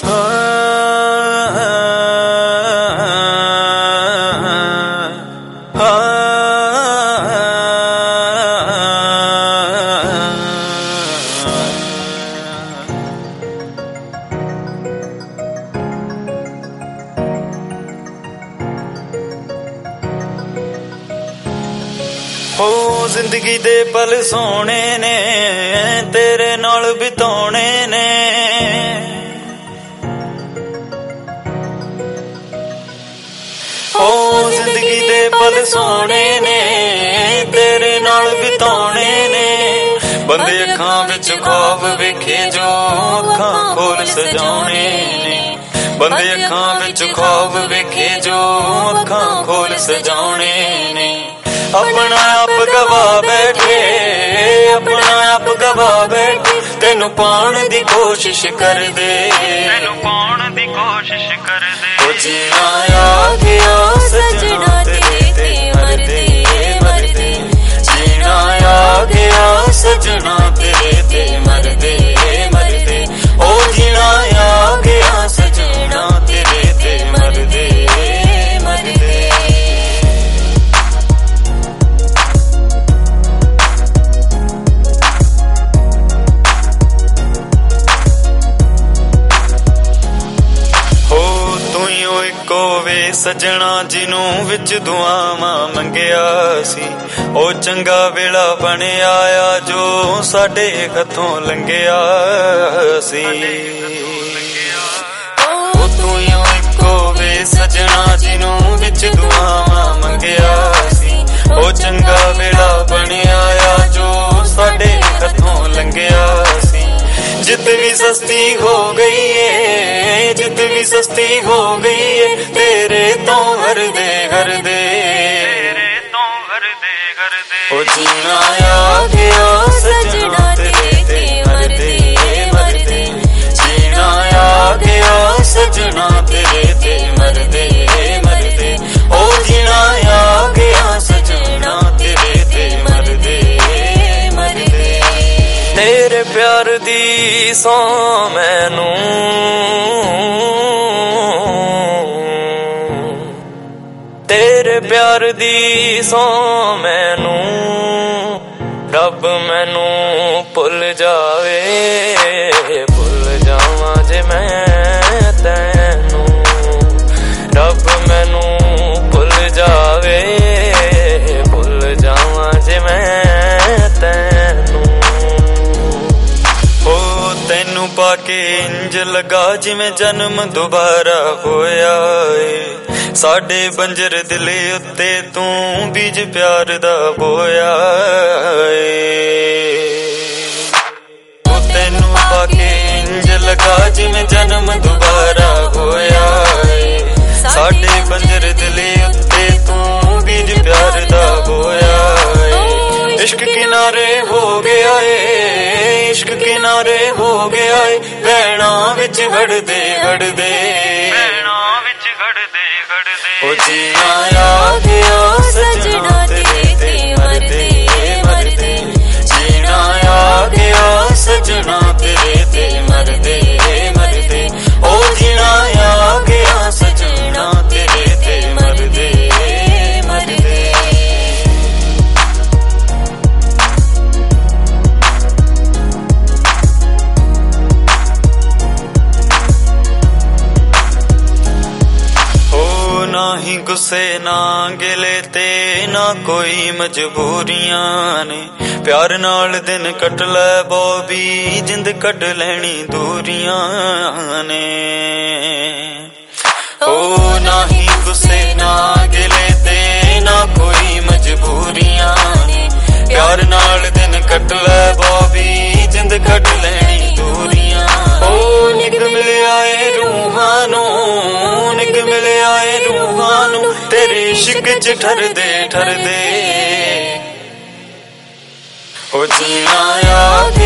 हो जिंदगी दे पल सोने ने तेरे नाल बिताने ने, हो जिंदगी दे पल सोने ने तेरे नाल बिताने ने। बंदे अखां विच ख्वाब वेखे जो अखां खोल सजाने ने, बंदे अखां विच ख्वाब वेखे जो अखां खोल सजाने ने। अपना आप गवा बैठे, अपना आप गवा बैठे, तेनू पाण दी कोशिश कर दे, तेनू पाण दी कोशिश कर दे। ओ जीना आ गया सजना तेरे ते मरदे मरदे, जीना आ गया सजना तेरे ते मरदे मरदे। ओ जीना आ गया सजना तेरे ते मरदे मरदे। सजना जिनू विच दुआवां मंगिया सी, ओ चंगा वेला बने आया जो साडे हथों लंघिया सी। ओ तू इको वे सजना जिनू विच दुआवां मंगिया सी, ओ चंगा वेला बने आया जो साडे हथों लंघिया सी। जित भी सस्ती हो गई है, जित भी सस्ती हो गई है, तेरे तो हर दे हर दे, तेरे तो हर दे हर दे। ओ जीना आ गया सजना तेरे ते मरदे मरदे, जीना आ गया सजना तेरे ते मरदे मरदे। ओ जीना आ गया सजना तेरे ते मरदे मरदे। तेरे प्यार दी सौ मैनू, तेरे प्यार दी सौ मैनू, रब मैनू भुल जावे, भुल जावां जे मैं तैनू, रब मैनू भुल जावे, भुल जावां जे मैं तैनू। तैनू पाके इंज लगा जिवें जन्म दोबारा होया ए, साडे बंजर दिले उत्ते तू बीज प्यार दा बोया ए। तैनू पाके इंज लगा जिवें जन्म दोबारा होया ए, साडे बंजर दिले उत्ते तू बीज प्यार दा बोया ए। इश्क किनारे हो गया ए, इश्क किनारे हो गया है, भैणा विच गड़दे गड़दे, भैणा विच गड़दे गड़दे। ओ जीना आ गया सजना तेरे ते मरदे मरदे, जीना आ गया सजना तेरे ते मरदे मरदे। ओ जीना आ गया सजना तेरे ते मरदे मरदे। ना ही गुस्से ना गिले ते ना कोई मजबूरियां ने, प्यार नाल दिन कट लै बॉबी, जिंद कट लैनी दूरियां ने। ओ ना ही गुस्से ना गिले ते ना कोई मजबूरियां ने, प्यार नाल दिन कट लै बॉबी, जिंद कट लैनी दूरियां। ओ निग मिले आए रूहानू, निग मिले आए रूहानू, तेरे इश्क च ठरदे ठरदे। ओ जीना आ